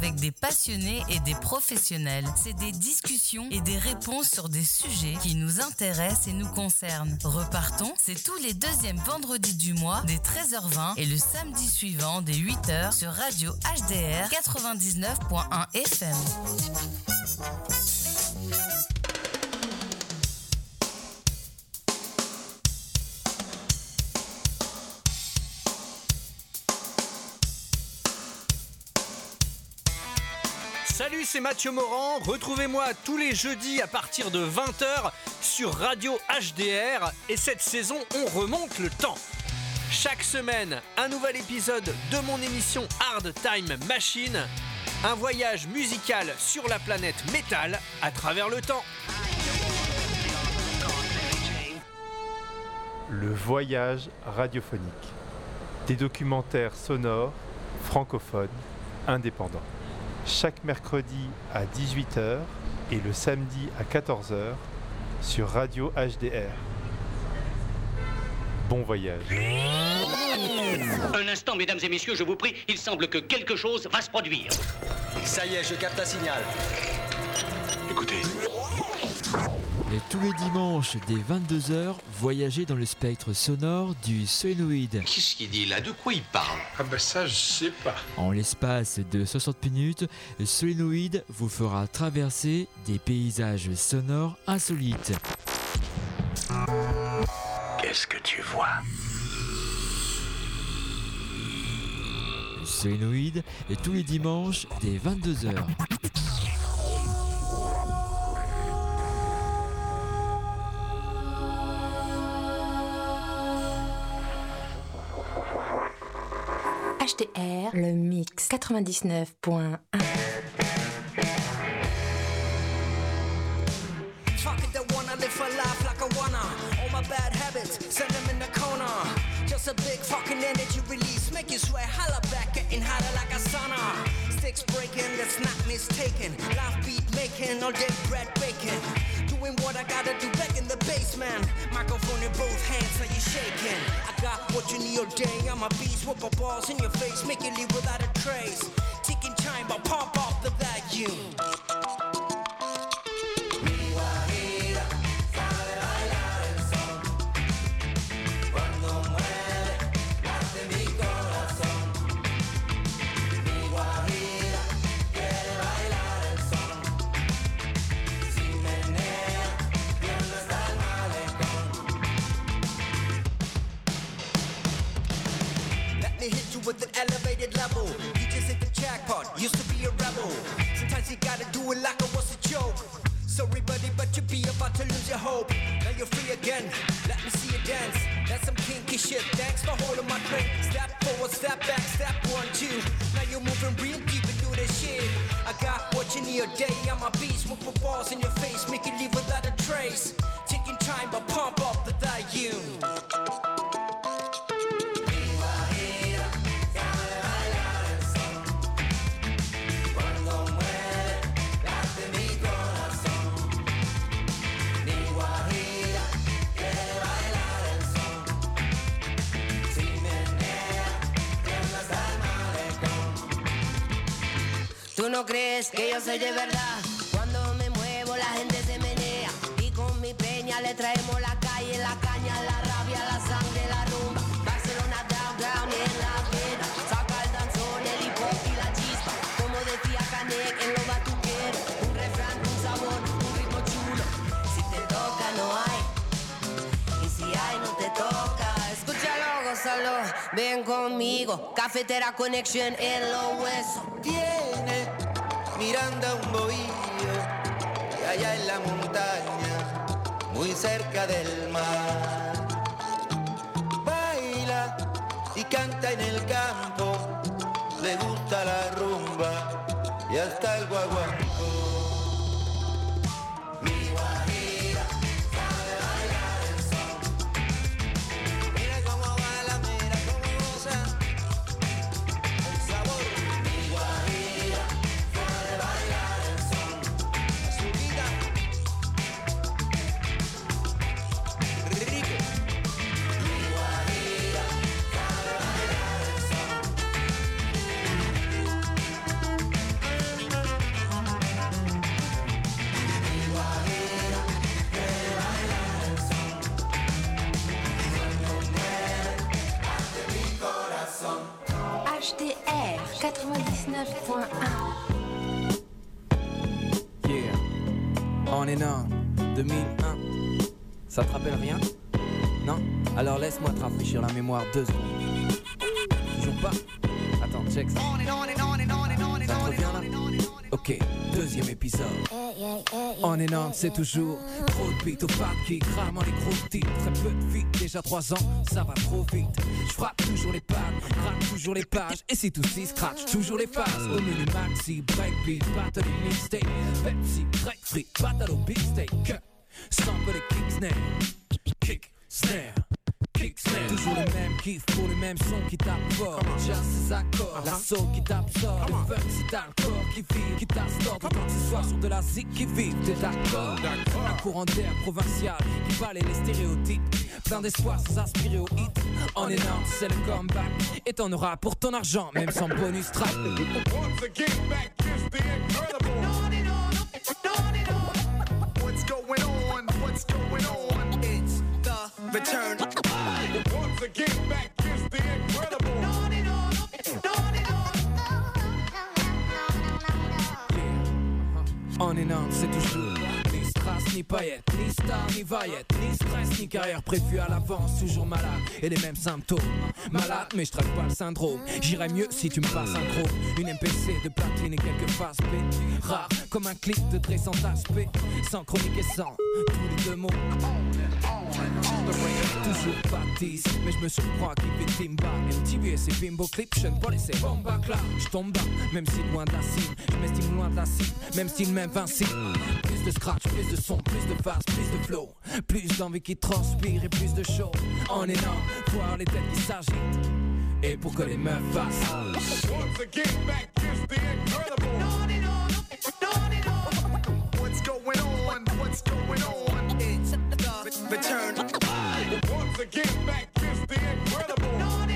avec des passionnés et des professionnels. C'est des discussions et des réponses sur des sujets qui nous intéressent et nous concernent. Repartons, c'est tous les deuxièmes vendredis du mois dès 13h20 et le samedi suivant dès 8h sur Radio HDR 99.1 FM. Salut, c'est Mathieu Morand. Retrouvez-moi tous les jeudis à partir de 20h sur Radio HDR. Et cette saison, on remonte le temps. Chaque semaine, un nouvel épisode de mon émission Hard Time Machine. Un voyage musical sur la planète métal à travers le temps. Le voyage radiophonique. Des documentaires sonores, francophones, indépendants. Chaque mercredi à 18h et le samedi à 14h sur Radio HDR. Bon voyage. Un instant, mesdames et messieurs, je vous prie, il semble que quelque chose va se produire. Ça y est, je capte un signal. Écoutez. Et tous les dimanches dès 22h, voyagez dans le spectre sonore du solénoïde. Qu'est-ce qu'il dit là? De quoi il parle? Ah ben ça, je sais pas. En l'espace de 60 minutes, le solénoïde vous fera traverser des paysages sonores insolites. Qu'est-ce que tu vois? Le solénoïde est tous les dimanches dès 22h. HDR, le mix 99.1. Send them in the corner. Just a big fucking energy release. Make you sweat, holla back, getting hotter like a sauna. Sticks breaking, that's not mistaken. Live beat making, all day bread baking. Doing what I gotta do back in the basement. Microphone in both hands, so you shaking. I got what you need all day. I'm a beast, whoop a balls in your face. Make you leave without a trace. Ticking time, but pump off the vacuum. With an elevated level, you just hit the jackpot. Used to be a rebel. Sometimes you gotta do it like it was a joke. Sorry, buddy, but you be about to lose your hope. Now you're free again. Let me see you dance. That's some kinky shit. Thanks for holding my drink. Step forward, step back, step 1, 2. Now you're moving real deep into this shit. I got what you need all day. I'm a beast. Move for balls in your face, make you leave without a trace. Taking time, but pump up the volume. Tú no crees que yo soy de verdad. Cuando me muevo la gente se menea. Y con mi peña le traemos la calle, la caña, la rabia, la sangre, la rumba. Barcelona down, down en la pena. Saca el danzón, el hip hop y la chispa. Como decía Canek en lo batuquero. Un refrán, un sabor, un ritmo chulo. Si te toca no hay. Y si hay no te toca. Escúchalo, gózalo, ven conmigo. Cafetera Connection en los huesos. Tiene Miranda un bohío y allá en la montaña, muy cerca del mar. Baila y canta en el campo, le gusta la rumba y hasta el guaguancó. Yeah, on est on, 2001. Ça te rappelle rien? Non? Alors laisse-moi te rafraîchir la mémoire 2 secondes. Toujours pas? Attends, check ça. Ça te revient là? Ok, deuxième épisode. On est on, c'est toujours trop de beats au parc qui crament les gros titres. Très peu de vie, déjà 3 ans, ça va trop vite. Je frappe toujours les pads, gratte toujours les pages. Et si tout s'y scratch, toujours les phases. Au menu maxi, breakbeat, battle et mixtape. Pepsi, Greg Free, battle au big steak. Sample les kick snare, kick snare. Toujours les mêmes kiffs pour les mêmes sons qui tapent fort. Jazz ses accords, la soul qui t'absorbe. Le funk c'est t'as le corps qui vibre, qui t'astorde. Autant que ce soit sur de la zik qui vive, t'es d'accord? Un courant d'air provincial qui balaye les stéréotypes. Plein d'espoir sans aspirer au hit. En énorme c'est le comeback. Et t'en auras pour ton argent, même sans bonus track. What's going on? What's going on? It's the return. Once again, back is the incredible. On est on, c'est toujours ni strass, ni paillettes, ni star, ni vaillette, ni stress, ni carrière prévue à l'avance. Toujours malade et les mêmes symptômes. Malade, mais je traque pas le syndrome. J'irais mieux si tu me passes un gros. Une MPC de platine et quelques faces B. Rare comme un clip de Dre sans aspect. Sans chronique et sans tous les 2 mots. Toujours baptiste, mais je me surprends à kiffer Timba. MTV et ses bimbo clips, je ne pas laisser bomba clap. Je tombe bas, même si loin de la cime. Je m'estime loin de la cible, même style m'invincible. Plus de scratch, plus de son, plus de bass, plus de flow. Plus d'envie qui transpire et plus de show. En énorme, voir les têtes qui s'agitent. Et pour que les meufs fassent. Once again, back is the incredible. What's going on? What's going on? It's the return. Once again, back is the incredible.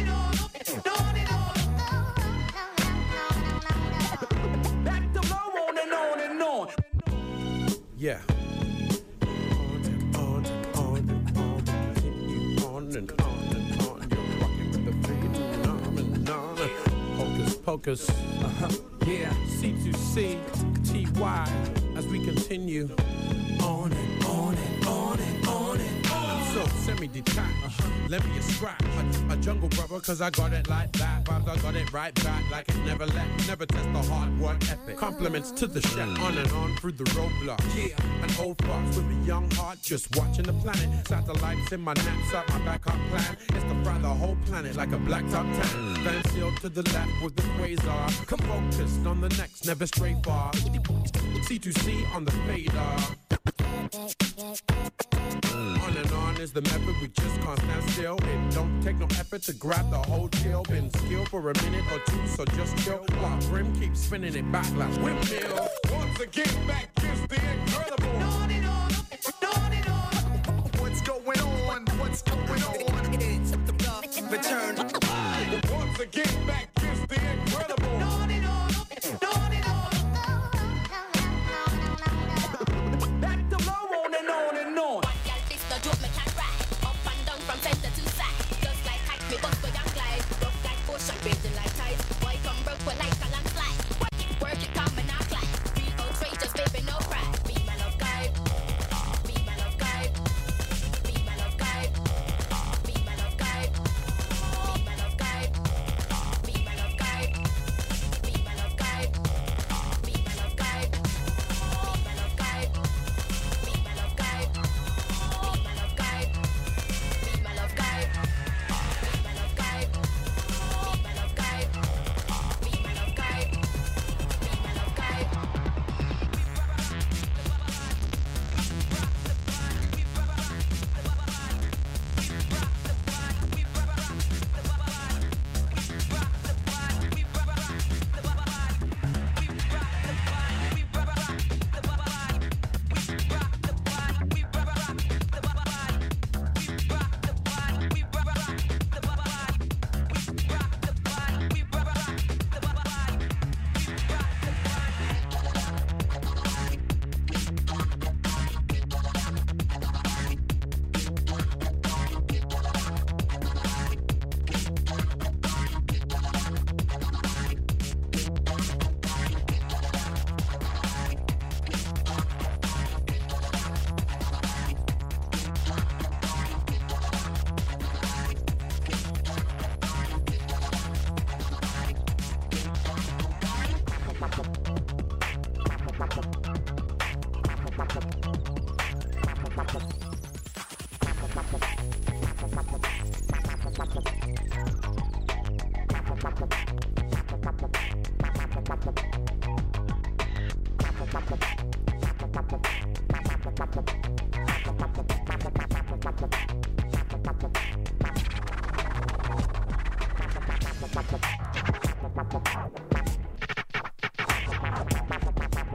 Back to low on and on and on. Yeah. On and on and on, continue on and on and on. You're rocking with the beat, and on. Hocus pocus. Yeah. C2C, TY, as we continue on and on and on and on and on. So semi-detached, let me a scratch. A jungle brother, cause I got it like that. Vibes, I got it right back, like it never left. Never test the hard work ethic. Compliments to the chef, on and on through the roadblock. Yeah. An old fox with a young heart, just watching the planet. Satellites in my knapsack, my backup plan is to fry the whole planet like a blacktop tan. Van Seal to the left with the quasar. Come focused on the next, never stray far. C2C on the fader. On and on is the method, we just can't stand still. It don't take no effort to grab the whole deal. Been skilled for a minute or two, so just chill. While Grim keeps spinning it back like windmill. Once again, back is the incredible. What's going on? What's going on? It's the return. Once again, back is the incredible. Back to low on and on and on.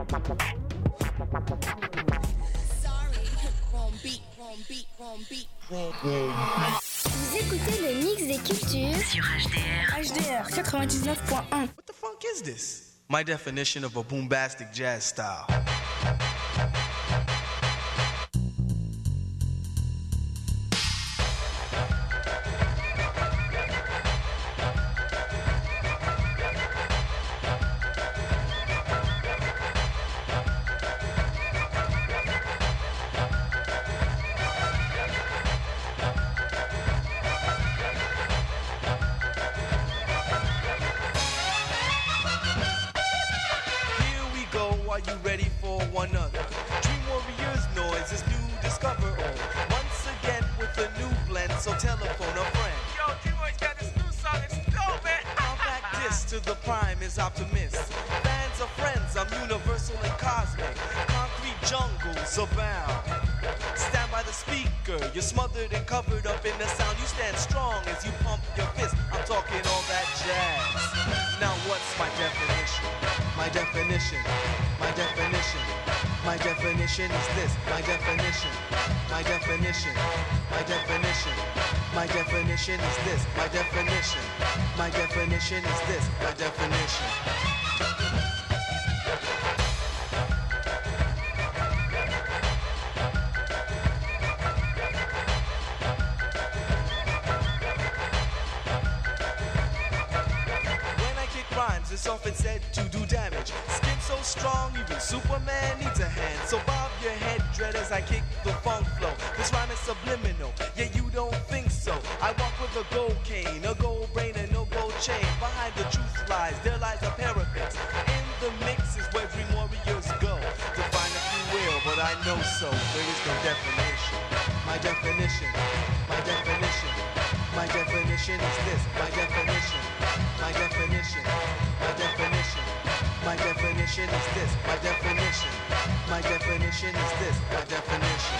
Vous écoutez le mix des cultures sur HDR. HDR 99.1. What the fuck is this? My definition of a boombastic jazz style. Optimist. Fans are friends, I'm universal and cosmic. Concrete jungles abound. Stand by the speaker, you're smothered and covered up in the sound. You stand strong as you pump your fist. I'm talking all that jazz. Now what's my definition? My definition, my definition. My definition is this, my definition, my definition, my definition. My definition is this, my definition. My definition is this, my definition. When I kick rhymes, it's often said to do damage. Skin so strong, even Superman needs a hand. So bob your head, dread, as I kick the funk flow. This rhyme is subliminal, yet you don't think so. I walk with a gold cane, a gold brain, and no gold chain. Behind the truth lies, there lies a parapet. In the mix is where dream warriors go to find if you will, but I know so. There is no definition. My definition, my definition. My definition is this, my definition. My definition, my definition. My definition is this, my definition. My definition is this, my definition.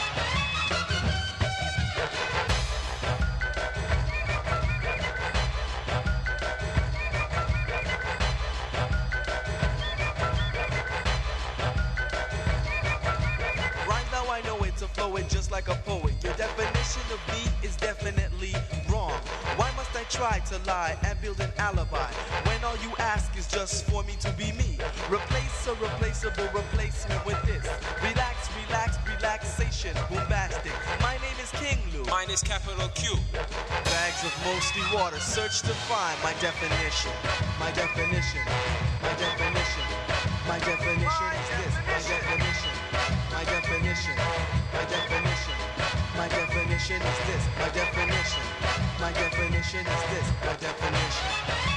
It just like a poet. Your definition of me is definitely wrong. Why must I try to lie and build an alibi when all you ask is just for me to be me? Replace a replaceable replacement with this. Relax, relax, relaxation, bombastic. My name is King Lou. Mine is capital Q. Bags of mostly water, search to find my definition. My definition. My definition. My definition is this. My definition. My definition. My definition. My definition is this. My definition. My definition is this. My definition.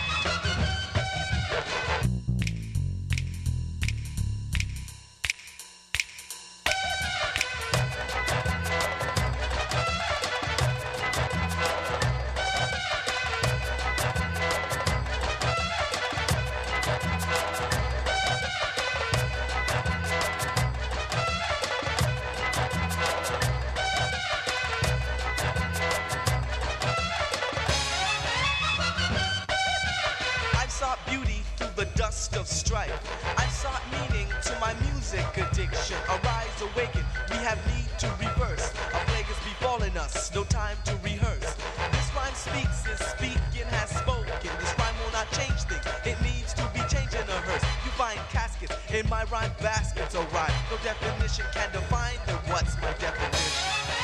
Of strife, I sought meaning to my music addiction. Arise, awaken, we have need to reverse. A plague is befalling us, no time to rehearse. This rhyme speaks, is speaking, has spoken. This rhyme will not change things, it needs to be changed in a hearse. You find caskets in my rhyme baskets, alright. No definition can define then what's my definition.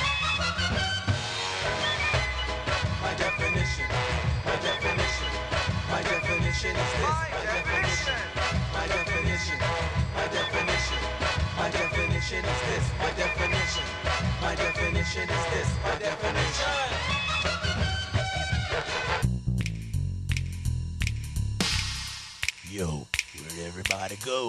My definition, my definition. My definition is this. My definition. My definition. My definition. My definition is this. My definition. My definition is this. My definition. Yo, where'd everybody go?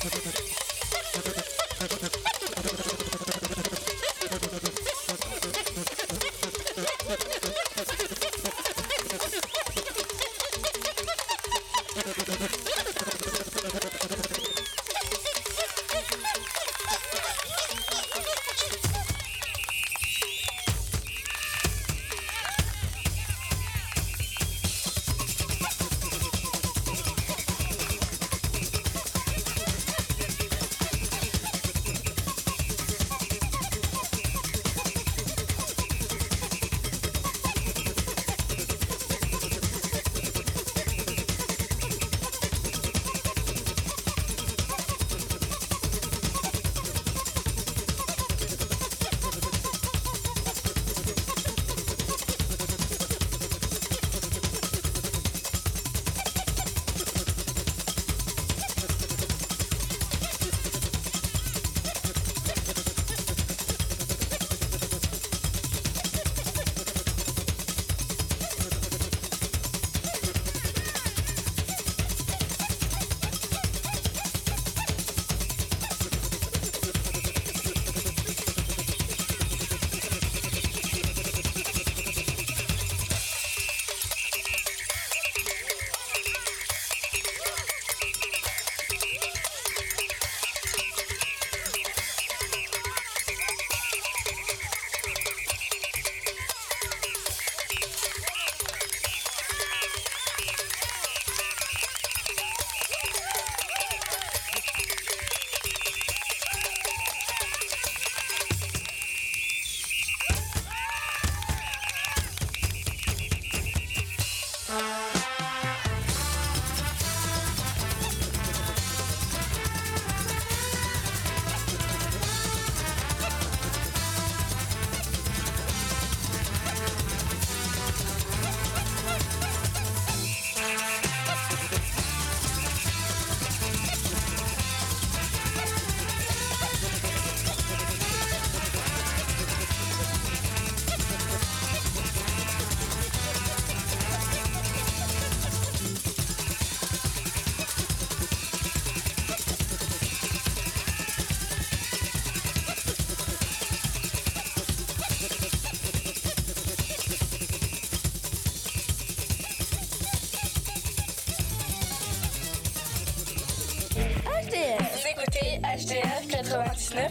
Vous écoutez HDR 99.1.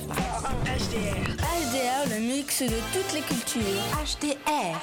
HDR, le mix de toutes les cultures. HDR.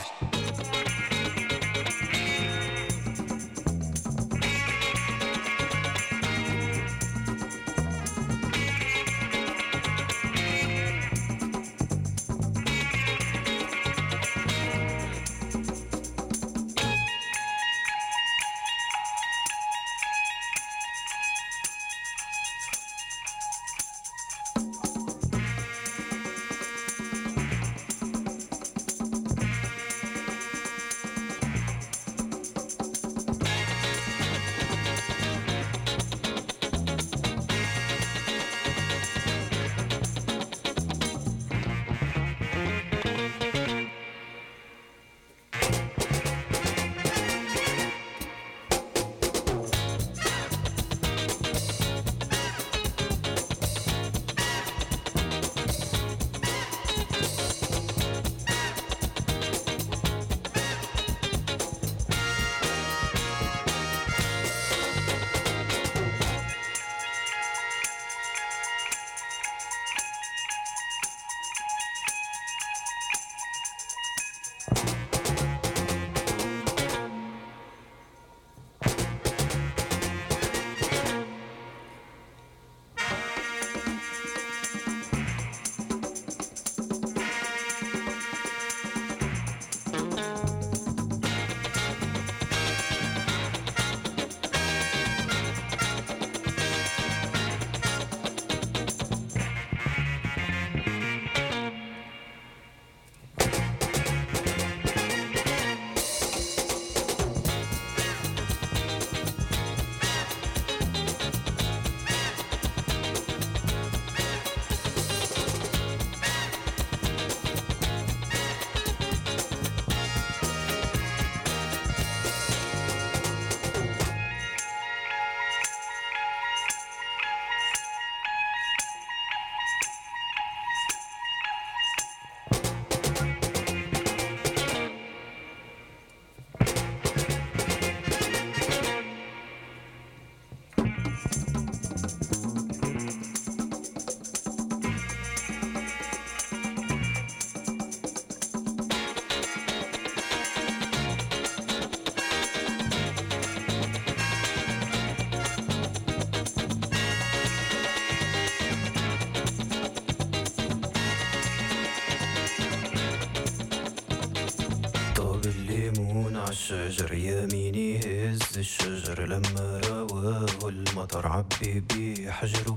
عالشجر يميني هز الشجر لما رواه المطر عبي بيه حجره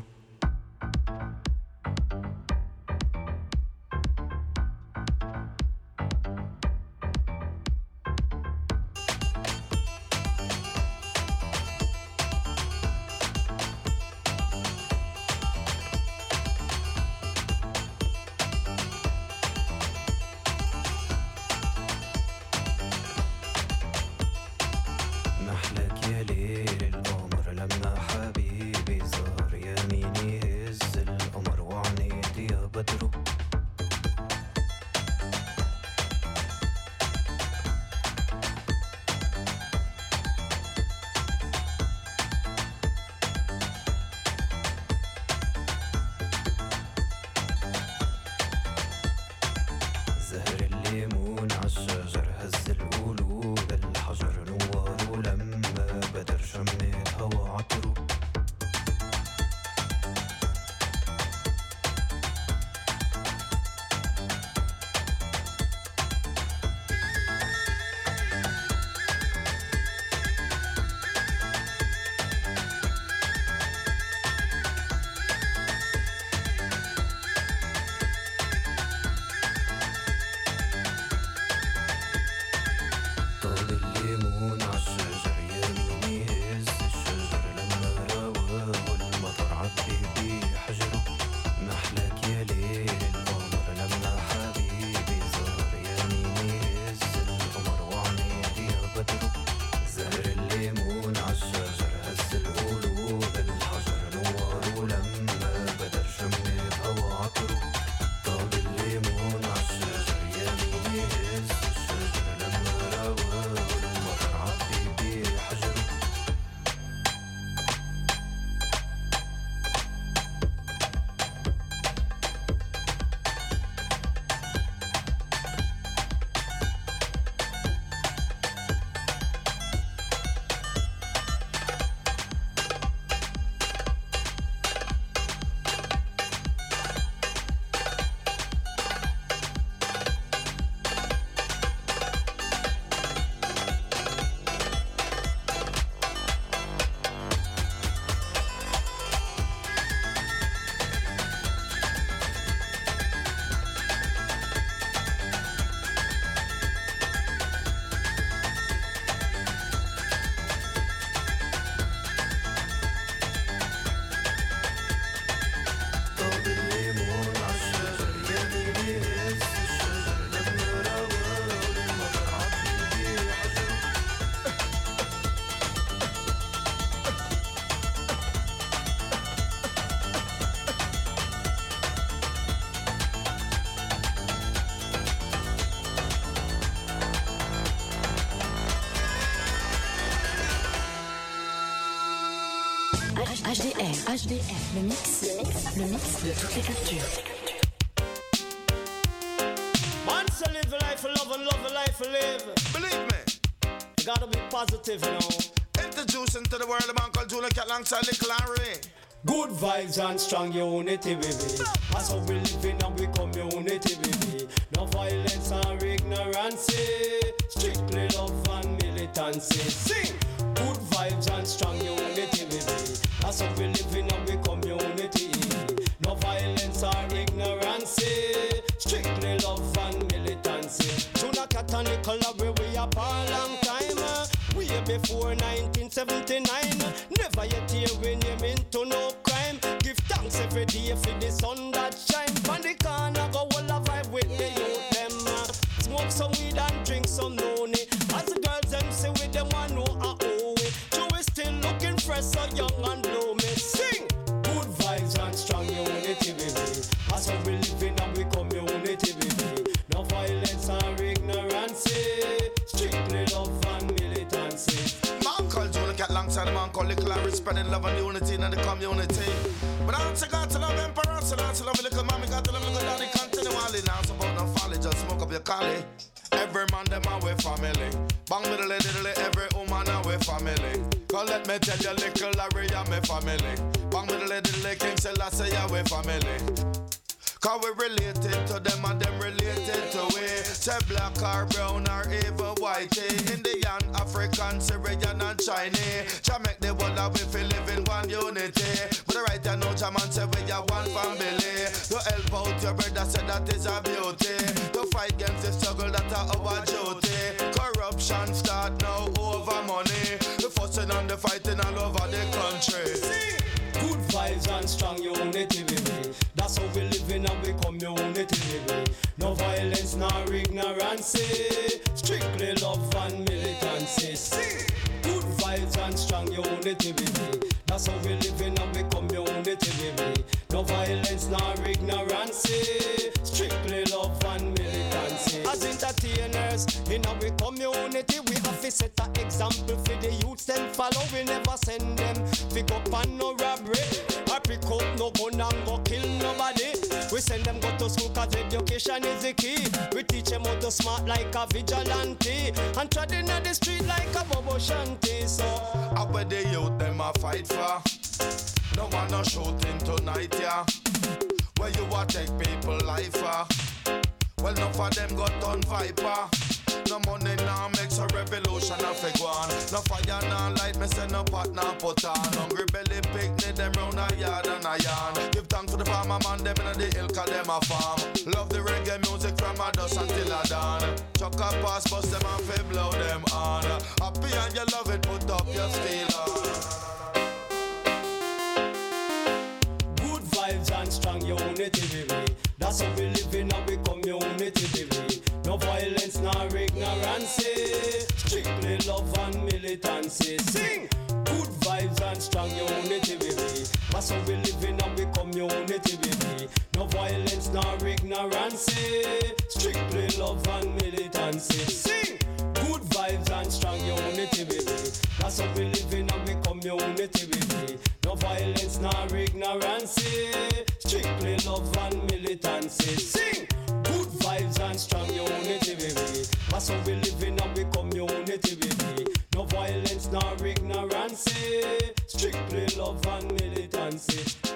HDR, le mix de toutes les cultures. Man say live a life of love and love a life of live. Believe me, you gotta be positive, you know. Introducing to the world a man called Junior Cat alongside Little Larry. Good vibes and strong unity, baby. That's how we living and we community, baby. No violence or ignorance, strictly love and militancy. Sing! Good vibes and strong unity, baby. That's how we living and we community. No violence or ignorance, strictly love and militancy. Junior Cat and Nicola, we are for a long time. Way before 1979. Never yet hear we name into no crime. Give thanks every day for the sun that shine. From the corner go all a vibe with the youth them. Smoke some weed and drink some noni. As the girls them say with them one know a oh way. Joe is still looking fresh, so young and blow me. Sing! Good vibes and strong unity, baby. That's how we living and we community, baby. No violence or ignorance, strictly love and militancy. Man called Junior Cat alongside the man called Little Larry, spreading love and unity in the community. But I don't got to love Emperor, so I to love little mommy, got to love little daddy continually. Now it's about no folly, just smoke up your collie. Every man them away family. Bang diddly diddly, every woman away family. Cause let me tell you, Little Larry and me family. Bang diddly diddly, King Selassie away family. Cause we related to them and them related to we. Say black or brown or even white. Indian, African, Syrian and Chinese. Jah make the world that we feel live in one unity. But right you know Jah man say we are one family. To help out your brother say that is a beauty. To fight against the struggle that are our duty. Corruption start now over money. The fussing and the fighting all over the country. Good vibes and strong unity, baby. That's how we live in a big community, baby. No violence, no ignorance. Strictly love and militancy. Good vibes and strong unity, baby. That's how we live in a big community, baby. No violence, no ignorance. Strictly love and militancy. As entertainers in our community, we have to set an example for the youths them follow. We never send them pick up and no robbery, or pick up no gun and go kill nobody. We send them go to school cause education is the key. We teach them how to smart like a vigilante and tread in the street like a bobo shanty. So I bet the youth them a fight for. No one no shooting tonight, yeah. Where you a take people life for? Well, enough of them got on viper. No money now makes a revolution of a go on. No fire now light, me say no pot now put on. Hungry belly picnic them round a yard and a yarn. Give thanks to the farmer man, them in the hill cause them a farm. Love the reggae music from a dusk until a dawn. Chuck a pass, bust them and fi blow them on. Happy and you love it, put up your steel on. good vibes and strong unity, baby. That's how we live in our community, baby. No violence, no ignorance. Strictly love and militancy. Sing! Good vibes and strong unity, baby. That's how we live in our community, baby. No violence, no ignorance. Strictly love and militancy. Sing! Good vibes and strong unity, baby. That's how we live in our community, baby. No violence, no ignorance. Strictly love and militancy. Sing! Good vibes and strong unity, baby. That's how we live in our community, baby. No violence, no ignorance. Strictly love and militancy.